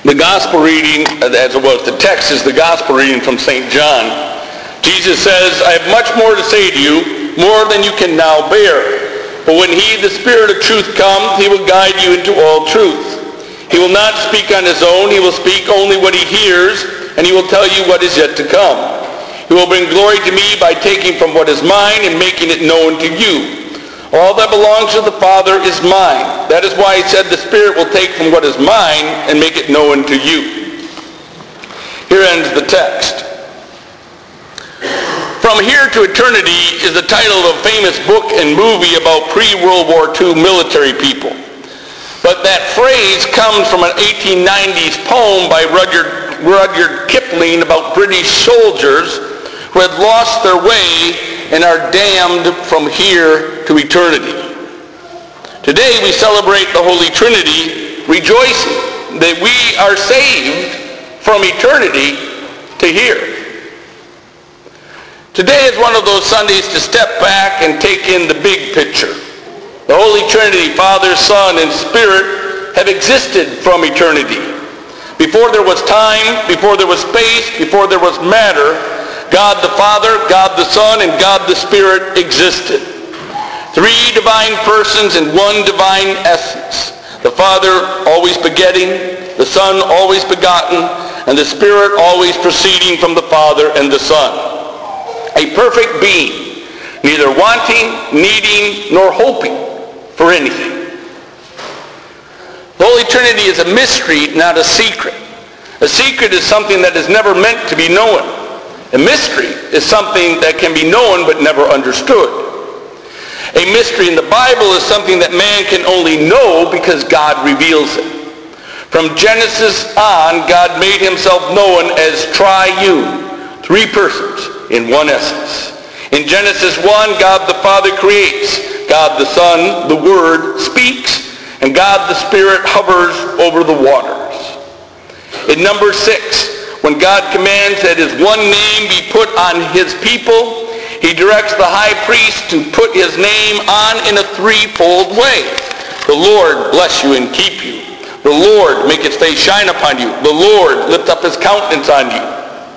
The gospel reading, the text is the gospel reading from St. John. Jesus says, I have much more to say to you, more than you can now bear. But when he, the Spirit of truth, comes, he will guide you into all truth. He will not speak on his own. He will speak only what he hears, and he will tell you what is yet to come. He will bring glory to me by taking from what is mine and making it known to you. All that belongs to the Father is mine. That is why he said the Spirit will take from what is mine and make it known to you. Here ends the text. From Here to Eternity is the title of a famous book and movie about pre-World War II military people. But that phrase comes from an 1890s poem by Rudyard Kipling about British soldiers who had lost their way and are damned from here to eternity. Today we celebrate the Holy Trinity, rejoicing that we are saved from eternity to here. Today is one of those Sundays to step back and take in the big picture. The Holy Trinity, Father, Son, and Spirit have existed from eternity. Before there was time, before there was space, before there was matter, God the Father, God the Son, and God the Spirit existed. Three divine persons in one divine essence. The Father always begetting, the Son always begotten, and the Spirit always proceeding from the Father and the Son. A perfect being, neither wanting, needing, nor hoping for anything. The Holy Trinity is a mystery, not a secret. A secret is something that is never meant to be known. A mystery is something that can be known but never understood. A mystery in the Bible is something that man can only know because God reveals it. From Genesis on, God made himself known as triune, three persons in one essence. In Genesis 1, God the Father creates, God the Son, the Word, speaks, and God the Spirit hovers over the waters. In number 6, when God commands that his one name be put on his people, he directs the high priest to put his name on in a threefold way. The Lord bless you and keep you. The Lord make his face shine upon you. The Lord lift up his countenance on you.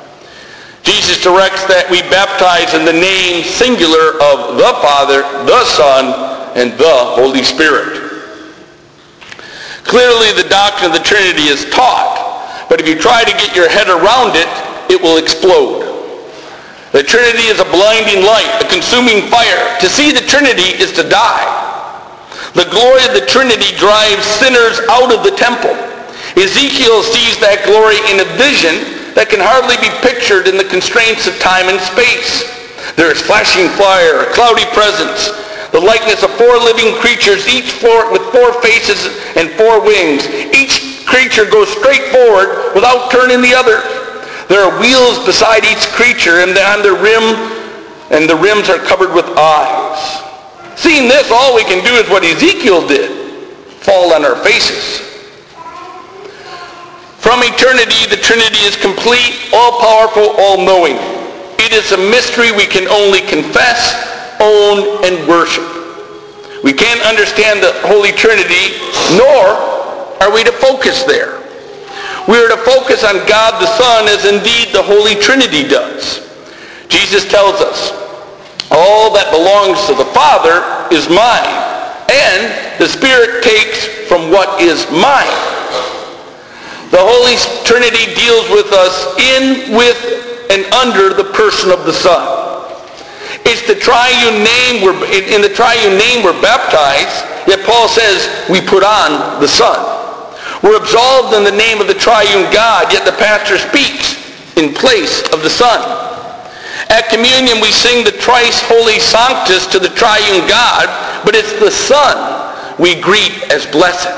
Jesus directs that we baptize in the name singular of the Father, the Son, and the Holy Spirit. Clearly the doctrine of the Trinity is taught. But if you try to get your head around it, it will explode. The Trinity is a blinding light, a consuming fire. To see the Trinity is to die. The glory of the Trinity drives sinners out of the temple. Ezekiel sees that glory in a vision that can hardly be pictured in the constraints of time and space. There is flashing fire, a cloudy presence, the likeness of four living creatures, each with four faces and four wings. Each creature goes straight forward without turning the other. There are wheels beside each creature, and on the rims are covered with eyes. Seeing this, all we can do is what Ezekiel did, fall on our faces. From eternity, the Trinity is complete, all-powerful, all-knowing. It is a mystery we can only confess, own, and worship. We can't understand the Holy Trinity, nor are we to focus there. We are to focus on God the Son as indeed the Holy Trinity does. Jesus tells us, all that belongs to the Father is mine, and the Spirit takes from what is mine. The Holy Trinity deals with us in, with, and under the person of the Son. It's the triune name, in the triune name we're baptized, yet Paul says we put on the Son. We're absolved in the name of the triune God, yet the pastor speaks in place of the Son. At communion, we sing the Thrice Holy Sanctus to the triune God, but it's the Son we greet as blessed.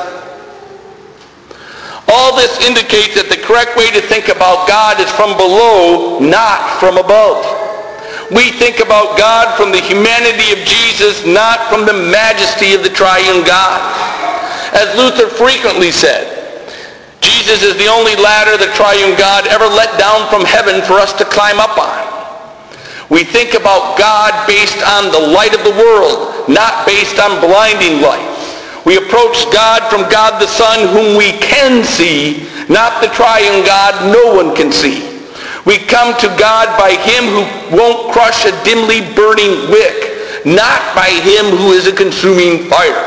All this indicates that the correct way to think about God is from below, not from above. We think about God from the humanity of Jesus, not from the majesty of the triune God. As Luther frequently said, Jesus is the only ladder the triune God ever let down from heaven for us to climb up on. We think about God based on the light of the world, not based on blinding light. We approach God from God the Son, whom we can see, not the triune God no one can see. We come to God by him who won't crush a dimly burning wick, not by him who is a consuming fire.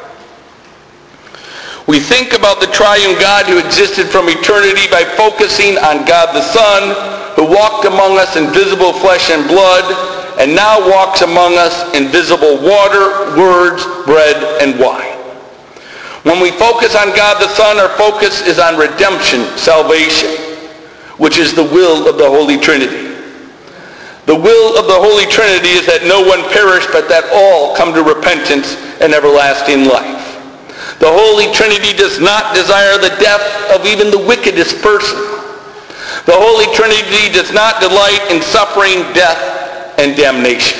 We think about the triune God who existed from eternity by focusing on God the Son, who walked among us in visible flesh and blood, and now walks among us in visible water, words, bread, and wine. When we focus on God the Son, our focus is on redemption, salvation, which is the will of the Holy Trinity. The will of the Holy Trinity is that no one perish, but that all come to repentance and everlasting life. The Holy Trinity does not desire the death of even the wickedest person. The Holy Trinity does not delight in suffering, death, and damnation.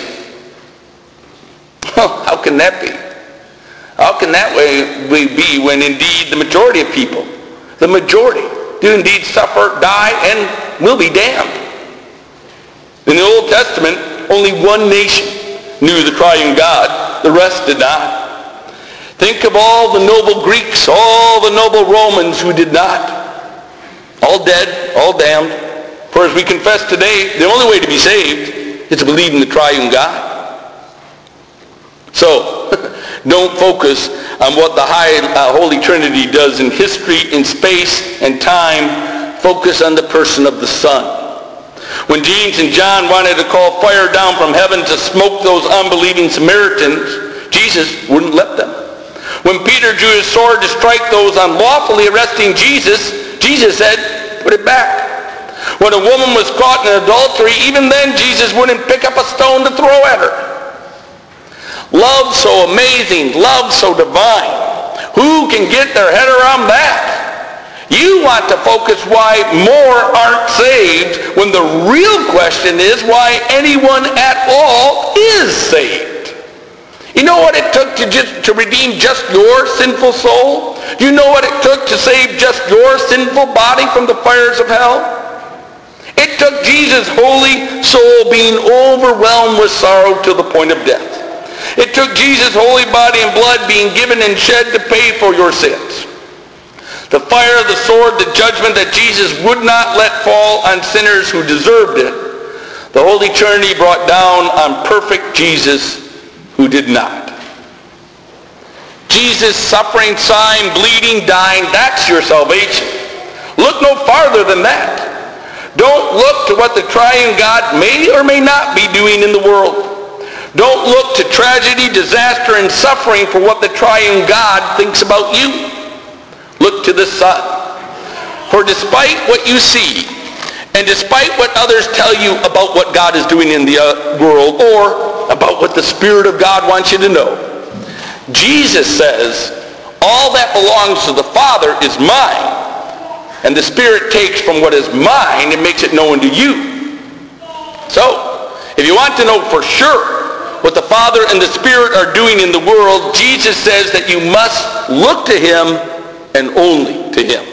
How can that be? How can that way be when indeed the majority of people, the majority, do indeed suffer, die, and will be damned? In the Old Testament, only one nation knew the triune God. The rest did not. Think of all the noble Greeks, all the noble Romans who did not. All dead, all damned. For as we confess today, the only way to be saved is to believe in the triune God. So, don't focus on what the Holy Trinity does in history, in space, and time. Focus on the person of the Son. When James and John wanted to call fire down from heaven to smoke those unbelieving Samaritans, Jesus wouldn't let them. When Peter drew his sword to strike those unlawfully arresting Jesus, Jesus said, "Put it back." When a woman was caught in adultery, even then Jesus wouldn't pick up a stone to throw at her. Love so amazing, love so divine. Who can get their head around that? You want to focus why more aren't saved when the real question is why anyone at all is saved. You know what it took to redeem just your sinful soul? Do you know what it took to save just your sinful body from the fires of hell? It took Jesus' holy soul being overwhelmed with sorrow to the point of death. It took Jesus' holy body and blood being given and shed to pay for your sins. The fire of the sword, the judgment that Jesus would not let fall on sinners who deserved it, the Holy Trinity brought down on perfect Jesus who did not. Jesus suffering, sighing, bleeding, dying, that's your salvation. Look no farther than that. Don't look to what the triune God may or may not be doing in the world. Don't look to tragedy, disaster, and suffering for what the triune God thinks about you. Look to the Son. For despite what you see, and despite what others tell you about what God is doing in the world, or about what the Spirit of God wants you to know, Jesus says, all that belongs to the Father is mine, and the Spirit takes from what is mine and makes it known to you. So, if you want to know for sure what the Father and the Spirit are doing in the world, Jesus says that you must look to him and only to him.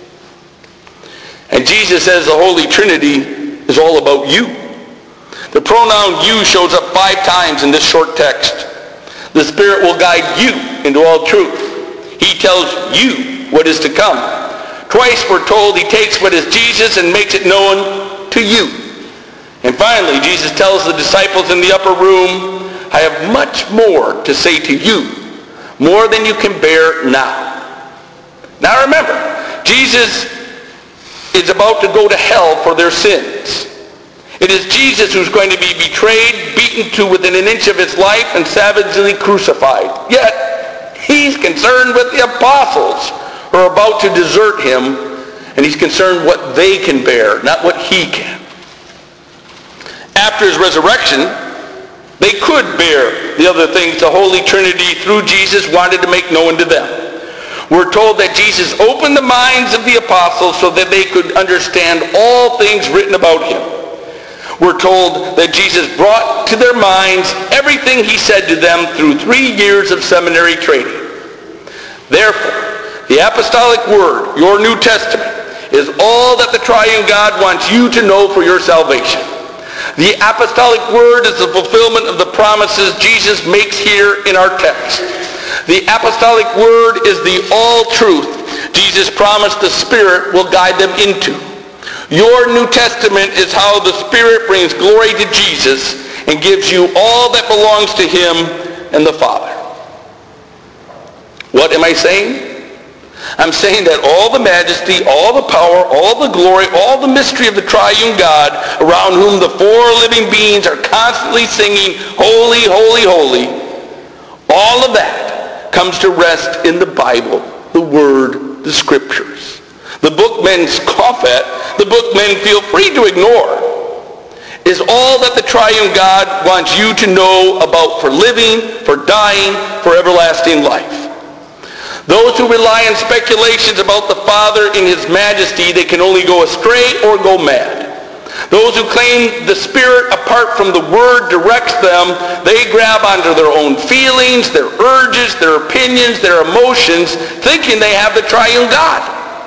And Jesus says the Holy Trinity is all about you. The pronoun you shows up 5 times in this short text. The Spirit will guide you into all truth. He tells you what is to come. Twice we're told he takes what is Jesus and makes it known to you. And finally, Jesus tells the disciples in the upper room, I have much more to say to you, more than you can bear now. Now remember, Jesus is about to go to hell for their sins. It is Jesus who's going to be betrayed, beaten to within an inch of his life, and savagely crucified. Yet, he's concerned with the apostles who are about to desert him, and he's concerned what they can bear, not what he can. After his resurrection, they could bear the other things the Holy Trinity, through Jesus, wanted to make known to them. We're told that Jesus opened the minds of the apostles so that they could understand all things written about him. We're told that Jesus brought to their minds everything he said to them through 3 years of seminary training. Therefore, the apostolic word, your New Testament, is all that the triune God wants you to know for your salvation. The apostolic word is the fulfillment of the promises Jesus makes here in our text. The apostolic word is the all truth Jesus promised the Spirit will guide them into. Your New Testament is how the Spirit brings glory to Jesus and gives you all that belongs to him and the Father. What am I saying? I'm saying that all the majesty, all the power, all the glory, all the mystery of the triune God, around whom the four living beings are constantly singing, holy, holy, holy, all of that comes to rest in the Bible, the Word, the Scriptures. The book men scoff at, the book men feel free to ignore, is all that the triune God wants you to know about for living, for dying, for everlasting life. Those who rely on speculations about the Father in his majesty, they can only go astray or go mad. Those who claim the Spirit apart from the Word directs them, they grab onto their own feelings, their urges, their opinions, their emotions, thinking they have the triune God.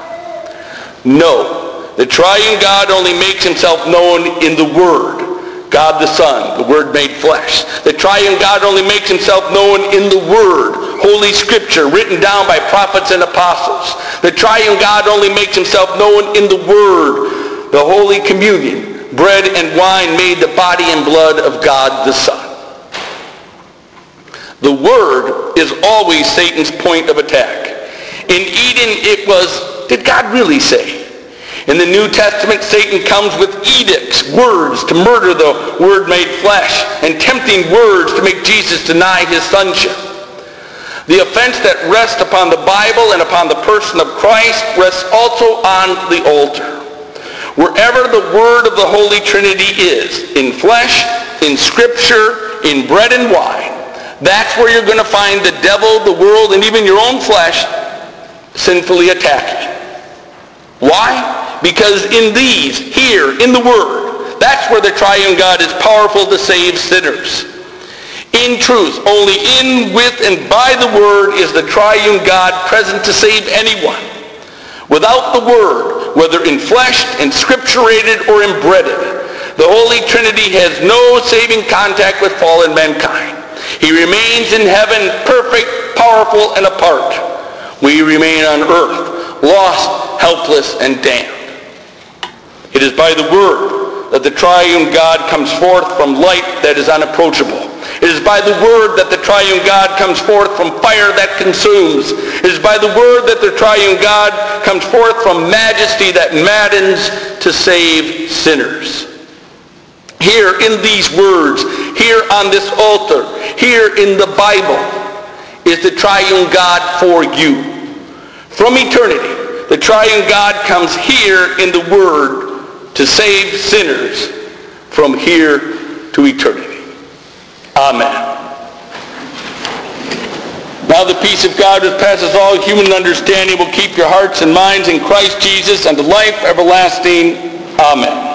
No, the triune God only makes himself known in the Word. God the Son, the Word made flesh. The triune God only makes himself known in the Word, Holy Scripture, written down by prophets and apostles. The triune God only makes himself known in the Word, the Holy Communion, bread and wine made the body and blood of God the Son. The Word is always Satan's point of attack. In Eden it was, did God really say? In the New Testament, Satan comes with edicts, words to murder the Word made flesh, and tempting words to make Jesus deny his sonship. The offense that rests upon the Bible and upon the person of Christ rests also on the altar. Wherever the Word of the Holy Trinity is, in flesh, in Scripture, in bread and wine, that's where you're going to find the devil, the world, and even your own flesh sinfully attacking. Why? Because in these, here, in the Word, that's where the triune God is powerful to save sinners. In truth, only in, with, and by the Word is the triune God present to save anyone. Without the Word, whether infleshed, inscripturated, or embreaded, the Holy Trinity has no saving contact with fallen mankind. He remains in heaven perfect, powerful, and apart. We remain on earth, lost, helpless, and damned. It is by the Word that the triune God comes forth from light that is unapproachable. It is by the Word that the triune God comes forth from fire that consumes. It is by the Word that the triune God comes forth from majesty that maddens to save sinners. Here in these words, here on this altar, here in the Bible, is the triune God for you. From eternity, the triune God comes here in the Word to save sinners from here to eternity. Amen. Now the peace of God which passes all human understanding will keep your hearts and minds in Christ Jesus unto life everlasting. Amen.